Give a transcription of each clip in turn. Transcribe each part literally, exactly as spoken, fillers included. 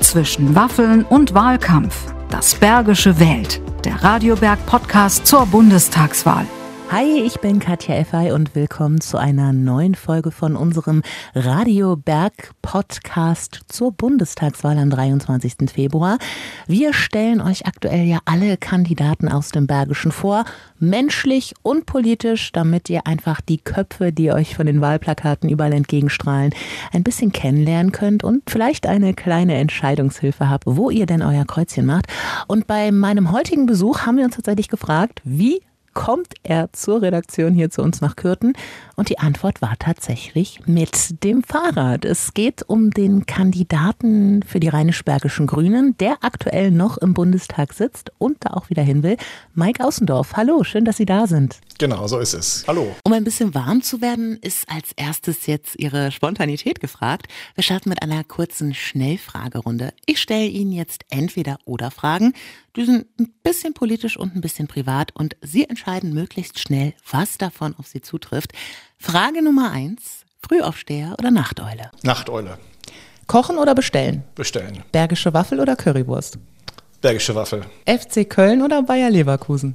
zwischen Waffeln und Wahlkampf. Das Bergische wählt. Der Radioberg-Podcast zur Bundestagswahl. Hi, ich bin Katja Effey und willkommen zu einer neuen Folge von unserem Radioberg-Podcast zur Bundestagswahl am dreiundzwanzigsten Februar. Wir stellen euch aktuell ja alle Kandidaten aus dem Bergischen vor, menschlich und politisch, damit ihr einfach die Köpfe, die euch von den Wahlplakaten überall entgegenstrahlen, ein bisschen kennenlernen könnt und vielleicht eine kleine Entscheidungshilfe habt, wo ihr denn euer Kreuzchen macht. Und bei meinem heutigen Besuch haben wir uns tatsächlich gefragt, wie kommt er zur Redaktion hier zu uns nach Kürten? Und die Antwort war tatsächlich mit dem Fahrrad. Es geht um den Kandidaten für die Rheinisch-Bergischen Grünen, der aktuell noch im Bundestag sitzt und da auch wieder hin will. Mike Außendorf, hallo, schön, dass Sie da sind. Genau, so ist es. Hallo. Um ein bisschen warm zu werden, ist als erstes jetzt Ihre Spontanität gefragt. Wir starten mit einer kurzen Schnellfragerunde. Ich stelle Ihnen jetzt entweder oder Fragen. Die sind ein bisschen politisch und ein bisschen privat und Sie entscheiden möglichst schnell, was davon auf Sie zutrifft. Frage Nummer eins, Frühaufsteher oder Nachteule? Nachteule. Kochen oder bestellen? Bestellen. Bergische Waffel oder Currywurst? Bergische Waffel. F C Köln oder Bayer Leverkusen?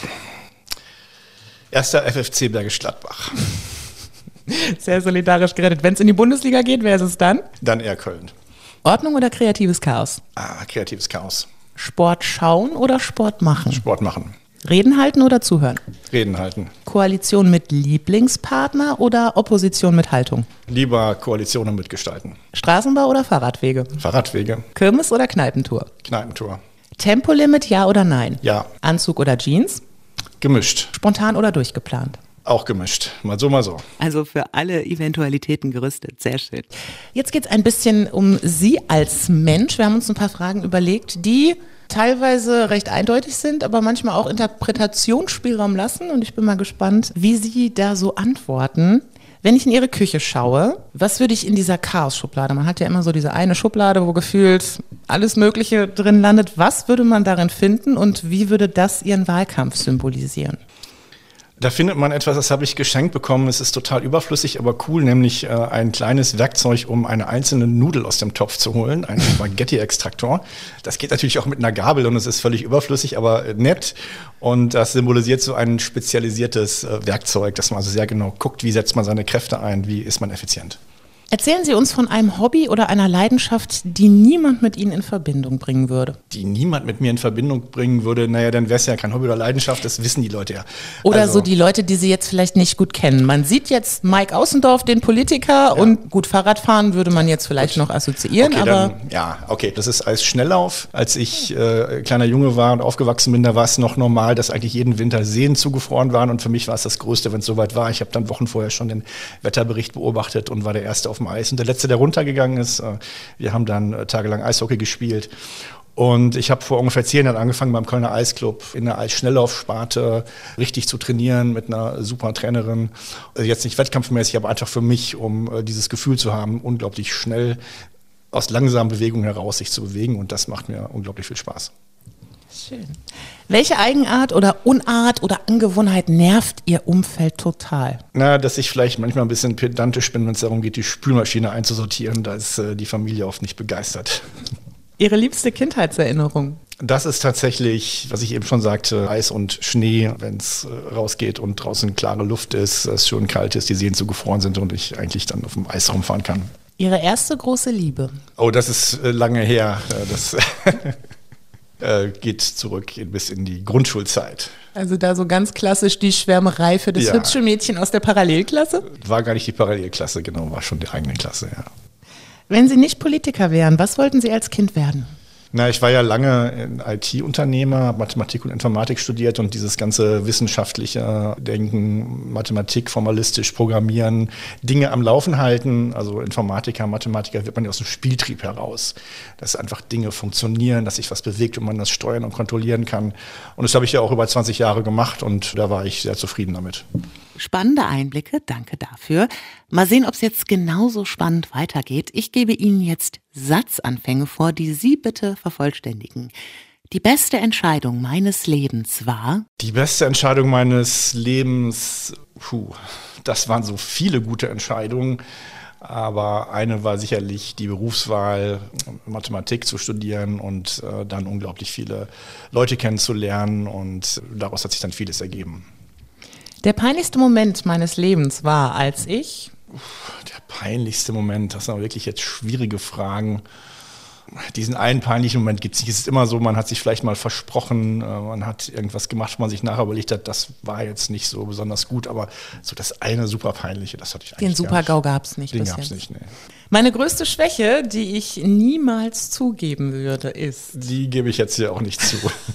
Erster F F C Bergisch Gladbach. Sehr solidarisch gerettet. Wenn es in die Bundesliga geht, wer ist es dann? Dann eher Köln. Ordnung oder kreatives Chaos? Ah, kreatives Chaos. Sport schauen oder Sport machen? Sport machen. Reden halten oder zuhören? Reden halten. Koalition mit Lieblingspartner oder Opposition mit Haltung? Lieber Koalitionen mitgestalten. Straßenbau oder Fahrradwege? Fahrradwege. Kirmes oder Kneipentour? Kneipentour. Tempolimit, ja oder nein? Ja. Anzug oder Jeans? Gemischt. Spontan oder durchgeplant? Auch gemischt. Mal so, mal so. Also für alle Eventualitäten gerüstet. Sehr schön. Jetzt geht es ein bisschen um Sie als Mensch. Wir haben uns ein paar Fragen überlegt, die teilweise recht eindeutig sind, aber manchmal auch Interpretationsspielraum lassen. Und ich bin mal gespannt, wie Sie da so antworten. Wenn ich in Ihre Küche schaue, was würde ich in dieser Chaos-Schublade? Man hat ja immer so diese eine Schublade, wo gefühlt alles Mögliche drin landet. Was würde man darin finden und wie würde das Ihren Wahlkampf symbolisieren? Da findet man etwas, das habe ich geschenkt bekommen. Es ist total überflüssig, aber cool, nämlich äh, ein kleines Werkzeug, um eine einzelne Nudel aus dem Topf zu holen, ein Spaghetti-Extraktor. Das geht natürlich auch mit einer Gabel und es ist völlig überflüssig, aber nett. Und das symbolisiert so ein spezialisiertes äh, Werkzeug, dass man also sehr genau guckt, wie setzt man seine Kräfte ein, wie ist man effizient. Erzählen Sie uns von einem Hobby oder einer Leidenschaft, die niemand mit Ihnen in Verbindung bringen würde. Die niemand mit mir in Verbindung bringen würde, naja, dann wäre es ja kein Hobby oder Leidenschaft, das wissen die Leute ja. Oder also, so die Leute, die Sie jetzt vielleicht nicht gut kennen. Man sieht jetzt Mike Außendorf, den Politiker, ja. Und gut, Fahrradfahren würde man jetzt vielleicht gut noch assoziieren. Okay, aber dann, ja, okay. Das ist als Schnelllauf. Als ich äh, kleiner Junge war und aufgewachsen bin, da war es noch normal, dass eigentlich jeden Winter Seen zugefroren waren und für mich war es das Größte, wenn es soweit war. Ich habe dann Wochen vorher schon den Wetterbericht beobachtet und war der Erste auf dem Eis und der Letzte, der runtergegangen ist. Wir haben dann tagelang Eishockey gespielt. Und ich habe vor ungefähr zehn Jahren angefangen beim Kölner Eisclub in der Eisschnelllaufsparte richtig zu trainieren mit einer super Trainerin. Jetzt nicht wettkampfmäßig, aber einfach für mich, um dieses Gefühl zu haben, unglaublich schnell aus langsamen Bewegungen heraus sich zu bewegen. Und das macht mir unglaublich viel Spaß. Schön. Welche Eigenart oder Unart oder Angewohnheit nervt Ihr Umfeld total? Na, dass ich vielleicht manchmal ein bisschen pedantisch bin, wenn es darum geht, die Spülmaschine einzusortieren. Da ist äh, die Familie oft nicht begeistert. Ihre liebste Kindheitserinnerung? Das ist tatsächlich, was ich eben schon sagte, Eis und Schnee, wenn es äh, rausgeht und draußen klare Luft ist, es schön kalt ist, die Seen zugefroren sind und ich eigentlich dann auf dem Eis rumfahren kann. Ihre erste große Liebe? Oh, das ist äh, lange her. Äh, das äh, geht zurück bis in die Grundschulzeit. Also da so ganz klassisch die Schwärmerei für das ja. hübsche Mädchen aus der Parallelklasse? War gar nicht die Parallelklasse, genau, war schon die eigene Klasse, ja. Wenn Sie nicht Politiker wären, was wollten Sie als Kind werden? Na, ich war ja lange ein I T-Unternehmer, habe Mathematik und Informatik studiert und dieses ganze wissenschaftliche Denken, Mathematik, formalistisch programmieren, Dinge am Laufen halten, also Informatiker, Mathematiker wird man ja aus dem Spieltrieb heraus, dass einfach Dinge funktionieren, dass sich was bewegt und man das steuern und kontrollieren kann. Und das habe ich ja auch über zwanzig Jahre gemacht und da war ich sehr zufrieden damit. Spannende Einblicke, danke dafür. Mal sehen, ob es jetzt genauso spannend weitergeht. Ich gebe Ihnen jetzt Satzanfänge vor, die Sie bitte vervollständigen. Die beste Entscheidung meines Lebens war? Die beste Entscheidung meines Lebens, puh, das waren so viele gute Entscheidungen. Aber eine war sicherlich die Berufswahl, Mathematik zu studieren und äh, dann unglaublich viele Leute kennenzulernen. Und daraus hat sich dann vieles ergeben. Der peinlichste Moment meines Lebens war, als ich... Der peinlichste Moment, das sind wirklich jetzt schwierige Fragen. Diesen einen peinlichen Moment gibt es nicht. Es ist immer so, man hat sich vielleicht mal versprochen, man hat irgendwas gemacht, wo man sich nachher überlegt hat, das war jetzt nicht so besonders gut, aber so das eine super peinliche, das hatte ich eigentlich Den Super-GAU gab es nicht Den bis gab es jetzt. nicht, nee. Meine größte Schwäche, die ich niemals zugeben würde, ist... Die gebe ich jetzt hier auch nicht zu.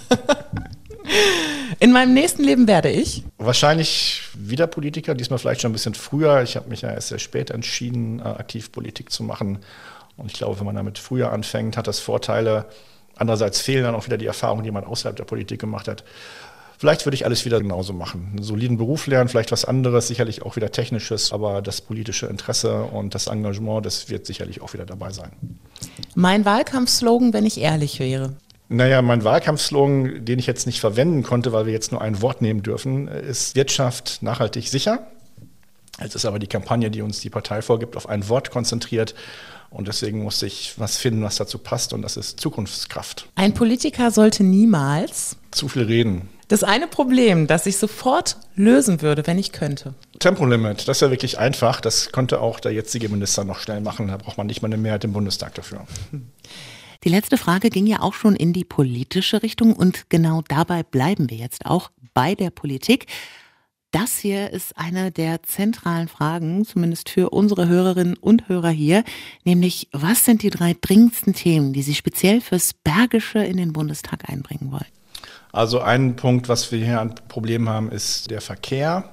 In meinem nächsten Leben werde ich... Wahrscheinlich wieder Politiker, diesmal vielleicht schon ein bisschen früher. Ich habe mich ja erst sehr spät entschieden, aktiv Politik zu machen. Und ich glaube, wenn man damit früher anfängt, hat das Vorteile. Andererseits fehlen dann auch wieder die Erfahrungen, die man außerhalb der Politik gemacht hat. Vielleicht würde ich alles wieder genauso machen. Einen soliden Beruf lernen, vielleicht was anderes, sicherlich auch wieder Technisches. Aber das politische Interesse und das Engagement, das wird sicherlich auch wieder dabei sein. Mein Wahlkampfslogan, wenn ich ehrlich wäre. Naja, mein Wahlkampfslogan, den ich jetzt nicht verwenden konnte, weil wir jetzt nur ein Wort nehmen dürfen, ist Wirtschaft nachhaltig sicher. Es ist aber die Kampagne, die uns die Partei vorgibt, auf ein Wort konzentriert. Und deswegen musste ich was finden, was dazu passt. Und das ist Zukunftskraft. Ein Politiker sollte niemals... Zu viel reden. Das eine Problem, das ich sofort lösen würde, wenn ich könnte. Tempolimit, das ist ja wirklich einfach. Das konnte auch der jetzige Minister noch schnell machen. Da braucht man nicht mal eine Mehrheit im Bundestag dafür. Die letzte Frage ging ja auch schon in die politische Richtung. Und genau dabei bleiben wir jetzt auch bei der Politik. Das hier ist eine der zentralen Fragen, zumindest für unsere Hörerinnen und Hörer hier, nämlich was sind die drei dringendsten Themen, die Sie speziell fürs Bergische in den Bundestag einbringen wollen? Also ein Punkt, was wir hier an Problemen haben, ist der Verkehr.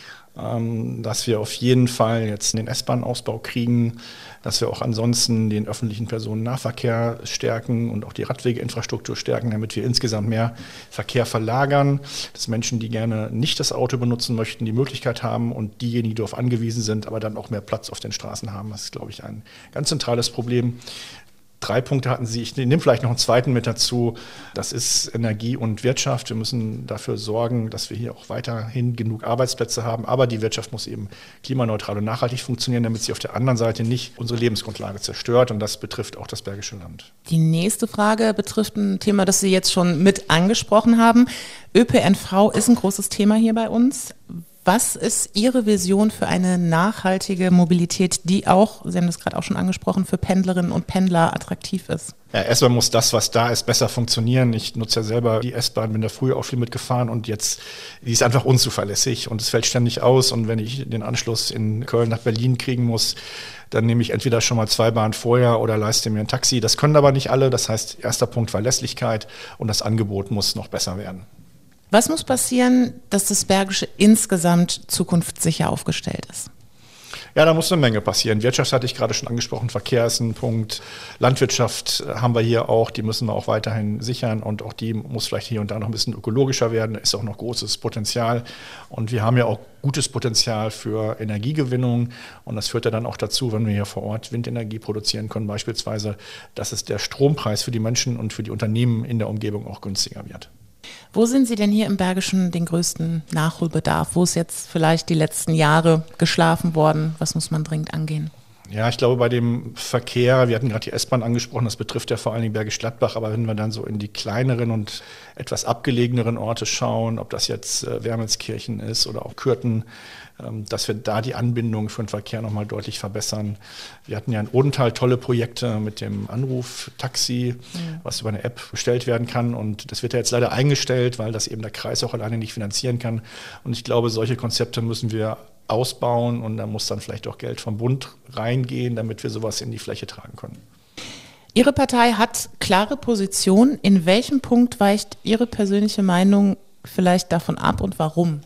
Dass wir auf jeden Fall jetzt den S-Bahn-Ausbau kriegen, dass wir auch ansonsten den öffentlichen Personennahverkehr stärken und auch die Radwegeinfrastruktur stärken, damit wir insgesamt mehr Verkehr verlagern, dass Menschen, die gerne nicht das Auto benutzen möchten, die Möglichkeit haben und diejenigen, die darauf angewiesen sind, aber dann auch mehr Platz auf den Straßen haben. Das ist, glaube ich, ein ganz zentrales Problem. Drei Punkte hatten Sie, ich nehme vielleicht noch einen zweiten mit dazu, das ist Energie und Wirtschaft. Wir müssen dafür sorgen, dass wir hier auch weiterhin genug Arbeitsplätze haben, aber die Wirtschaft muss eben klimaneutral und nachhaltig funktionieren, damit sie auf der anderen Seite nicht unsere Lebensgrundlage zerstört und das betrifft auch das Bergische Land. Die nächste Frage betrifft ein Thema, das Sie jetzt schon mit angesprochen haben. Ö P N V ist ein großes Thema hier bei uns. Was ist Ihre Vision für eine nachhaltige Mobilität, die auch, Sie haben das gerade auch schon angesprochen, für Pendlerinnen und Pendler attraktiv ist? Ja, erstmal muss das, was da ist, besser funktionieren. Ich nutze ja selber die S-Bahn, bin da früher auch viel mitgefahren und jetzt, die ist einfach unzuverlässig und es fällt ständig aus. Und wenn ich den Anschluss in Köln nach Berlin kriegen muss, dann nehme ich entweder schon mal zwei Bahnen vorher oder leiste mir ein Taxi. Das können aber nicht alle. Das heißt, erster Punkt Verlässlichkeit und das Angebot muss noch besser werden. Was muss passieren, dass das Bergische insgesamt zukunftssicher aufgestellt ist? Ja, da muss eine Menge passieren. Wirtschaft hatte ich gerade schon angesprochen, Verkehr ist ein Punkt. Landwirtschaft haben wir hier auch, die müssen wir auch weiterhin sichern und auch die muss vielleicht hier und da noch ein bisschen ökologischer werden. Da ist auch noch großes Potenzial und wir haben ja auch gutes Potenzial für Energiegewinnung und das führt ja dann auch dazu, wenn wir hier vor Ort Windenergie produzieren können beispielsweise, dass es der Strompreis für die Menschen und für die Unternehmen in der Umgebung auch günstiger wird. Wo sehen Sie denn hier im Bergischen den größten Nachholbedarf? Wo ist jetzt vielleicht die letzten Jahre geschlafen worden? Was muss man dringend angehen? Ja, ich glaube bei dem Verkehr, wir hatten gerade die S-Bahn angesprochen, das betrifft ja vor allen Dingen Bergisch Gladbach, aber wenn wir dann so in die kleineren und etwas abgelegeneren Orte schauen, ob das jetzt äh, Wermelskirchen ist oder auch Kürten, ähm, dass wir da die Anbindung für den Verkehr nochmal deutlich verbessern. Wir hatten ja in Odenthal tolle Projekte mit dem Anruf-Taxi, mhm. was über eine App bestellt werden kann und das wird ja jetzt leider eingestellt, weil das eben der Kreis auch alleine nicht finanzieren kann und ich glaube, solche Konzepte müssen wir ausbauen und da muss dann vielleicht auch Geld vom Bund reingehen, damit wir sowas in die Fläche tragen können. Ihre Partei hat klare Position. In welchem Punkt weicht Ihre persönliche Meinung vielleicht davon ab und warum?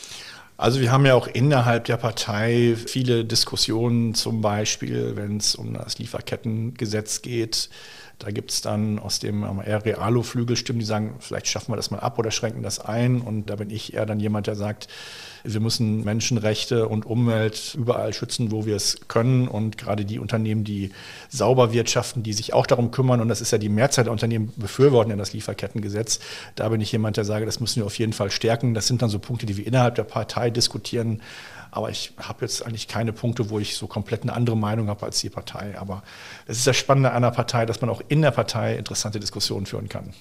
Also wir haben ja auch innerhalb der Partei viele Diskussionen, zum Beispiel, wenn es um das Lieferkettengesetz geht. Da gibt es dann aus dem eher Realo-Flügel Stimmen, die sagen, vielleicht schaffen wir das mal ab oder schränken das ein. Und da bin ich eher dann jemand, der sagt, wir müssen Menschenrechte und Umwelt überall schützen, wo wir es können. Und gerade die Unternehmen, die sauber wirtschaften, die sich auch darum kümmern, und das ist ja die Mehrzahl der Unternehmen, befürworten ja das Lieferkettengesetz. Da bin ich jemand, der sage, das müssen wir auf jeden Fall stärken. Das sind dann so Punkte, die wir innerhalb der Partei diskutieren. Aber ich habe jetzt eigentlich keine Punkte, wo ich so komplett eine andere Meinung habe als die Partei. Aber es ist das Spannende an einer Partei, dass man auch in der Partei interessante Diskussionen führen kann.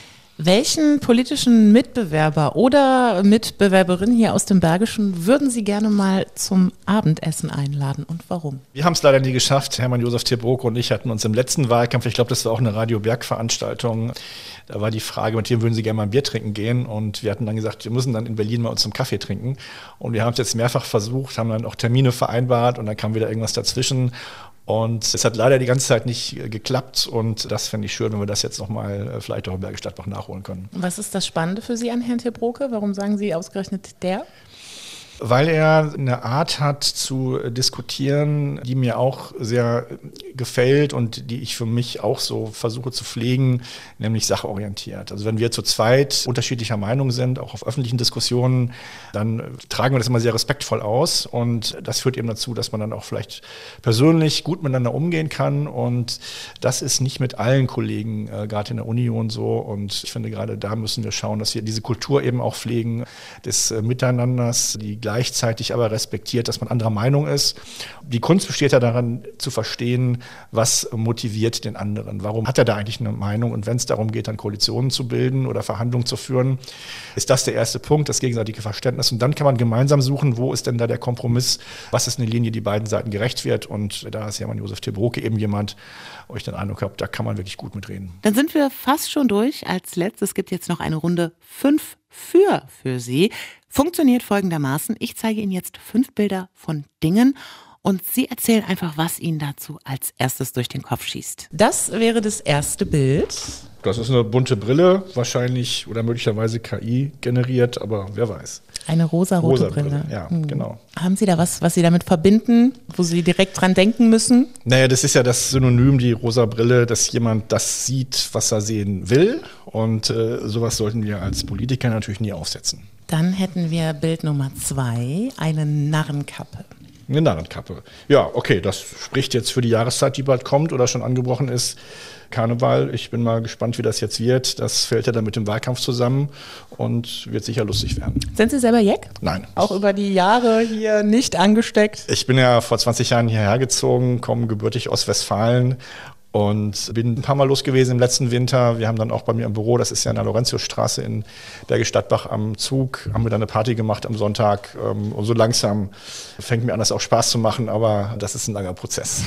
Welchen politischen Mitbewerber oder Mitbewerberin hier aus dem Bergischen würden Sie gerne mal zum Abendessen einladen und warum? Wir haben es leider nie geschafft. Hermann Josef Terbrooke und ich hatten uns im letzten Wahlkampf, ich glaube, das war auch eine Radio Berg-Veranstaltung, da war die Frage, mit wem würden Sie gerne mal ein Bier trinken gehen? Und wir hatten dann gesagt, wir müssen dann in Berlin mal uns zum Kaffee trinken. Und wir haben es jetzt mehrfach versucht, haben dann auch Termine vereinbart und dann kam wieder irgendwas dazwischen. Und es hat leider die ganze Zeit nicht geklappt und das fände ich schön, wenn wir das jetzt nochmal vielleicht auch in Bergisch Gladbach nachholen können. Was ist das Spannende für Sie an Herrn Terbrooke? Warum sagen Sie ausgerechnet der? Weil er eine Art hat zu diskutieren, die mir auch sehr gefällt und die ich für mich auch so versuche zu pflegen, nämlich sachorientiert. Also wenn wir zu zweit unterschiedlicher Meinung sind, auch auf öffentlichen Diskussionen, dann tragen wir das immer sehr respektvoll aus und das führt eben dazu, dass man dann auch vielleicht persönlich gut miteinander umgehen kann und das ist nicht mit allen Kollegen, äh, gerade in der Union so und ich finde gerade da müssen wir schauen, dass wir diese Kultur eben auch pflegen des äh, Miteinanders, die gleichzeitig aber respektiert, dass man anderer Meinung ist. Die Kunst besteht ja daran, zu verstehen, was motiviert den anderen. Warum hat er da eigentlich eine Meinung? Und wenn es darum geht, dann Koalitionen zu bilden oder Verhandlungen zu führen, ist das der erste Punkt, das gegenseitige Verständnis. Und dann kann man gemeinsam suchen, wo ist denn da der Kompromiss? Was ist eine Linie, die beiden Seiten gerecht wird? Und da ist Hermann Josef Terbrooke eben jemand, wo ich den Eindruck habe, da kann man wirklich gut mitreden. Dann sind wir fast schon durch. Als letztes gibt jetzt noch eine Runde fünf für für Sie. Funktioniert folgendermaßen. Ich zeige Ihnen jetzt fünf Bilder von Dingen und Sie erzählen einfach, was Ihnen dazu als erstes durch den Kopf schießt. Das wäre das erste Bild. Das ist eine bunte Brille, wahrscheinlich oder möglicherweise K I generiert, aber wer weiß. Eine rosarote Rosa Brille. Brille. Ja, hm. genau. Haben Sie da was, was Sie damit verbinden, wo Sie direkt dran denken müssen? Naja, das ist ja das Synonym, die rosa Brille, dass jemand das sieht, was er sehen will. Und äh, sowas sollten wir als Politiker natürlich nie aufsetzen. Dann hätten wir Bild Nummer zwei, eine Narrenkappe. Eine Narrenkappe. Ja, okay, das spricht jetzt für die Jahreszeit, die bald kommt oder schon angebrochen ist. Karneval, ich bin mal gespannt, wie das jetzt wird. Das fällt ja dann mit dem Wahlkampf zusammen und wird sicher lustig werden. Sind Sie selber Jeck? Nein. Auch über die Jahre hier nicht angesteckt? Ich bin ja vor zwanzig Jahren hierher gezogen, komme gebürtig aus Westfalen und bin ein paar Mal los gewesen im letzten Winter. Wir haben dann auch bei mir im Büro, das ist ja in der Laurentiusstraße in Bergisch Gladbach am Zug, haben wir dann eine Party gemacht am Sonntag. Und so langsam fängt mir an, das auch Spaß zu machen, aber das ist ein langer Prozess.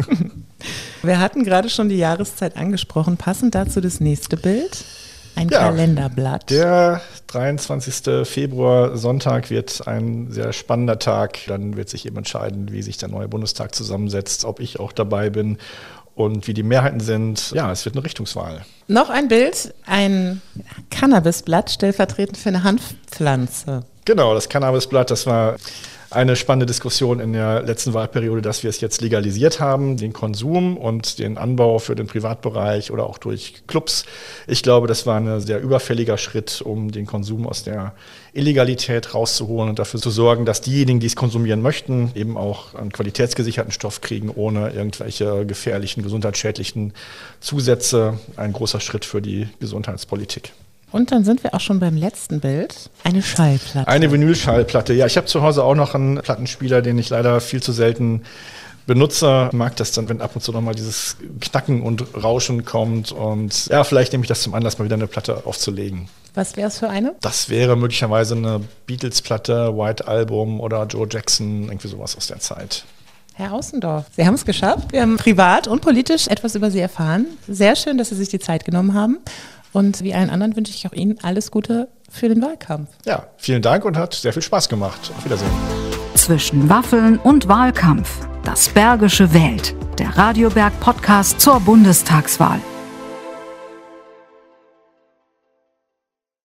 Wir hatten gerade schon die Jahreszeit angesprochen. Passend dazu das nächste Bild. Ein ja, Kalenderblatt. Der dreiundzwanzigster Februar, Sonntag, wird ein sehr spannender Tag. Dann wird sich eben entscheiden, wie sich der neue Bundestag zusammensetzt, ob ich auch dabei bin und wie die Mehrheiten sind. Ja, es wird eine Richtungswahl. Noch ein Bild, ein Cannabisblatt, stellvertretend für eine Hanfpflanze. Genau, das Cannabisblatt, das war eine spannende Diskussion in der letzten Wahlperiode, dass wir es jetzt legalisiert haben, den Konsum und den Anbau für den Privatbereich oder auch durch Clubs. Ich glaube, das war ein sehr überfälliger Schritt, um den Konsum aus der Illegalität rauszuholen und dafür zu sorgen, dass diejenigen, die es konsumieren möchten, eben auch einen qualitätsgesicherten Stoff kriegen, ohne irgendwelche gefährlichen, gesundheitsschädlichen Zusätze. Ein großer Schritt für die Gesundheitspolitik. Und dann sind wir auch schon beim letzten Bild. Eine Schallplatte. Eine Vinylschallplatte. Ja, ich habe zu Hause auch noch einen Plattenspieler, den ich leider viel zu selten benutze. Ich mag das dann, wenn ab und zu nochmal dieses Knacken und Rauschen kommt. Und ja, vielleicht nehme ich das zum Anlass, mal wieder eine Platte aufzulegen. Was wäre es für eine? Das wäre möglicherweise eine Beatles-Platte, White Album oder Joe Jackson, irgendwie sowas aus der Zeit. Herr Außendorf, Sie haben es geschafft. Wir haben privat und politisch etwas über Sie erfahren. Sehr schön, dass Sie sich die Zeit genommen haben. Und wie allen anderen wünsche ich auch Ihnen alles Gute für den Wahlkampf. Ja, vielen Dank und hat sehr viel Spaß gemacht. Auf Wiedersehen. Zwischen Waffeln und Wahlkampf. Das Bergische wählt. Der Radio Berg Podcast zur Bundestagswahl.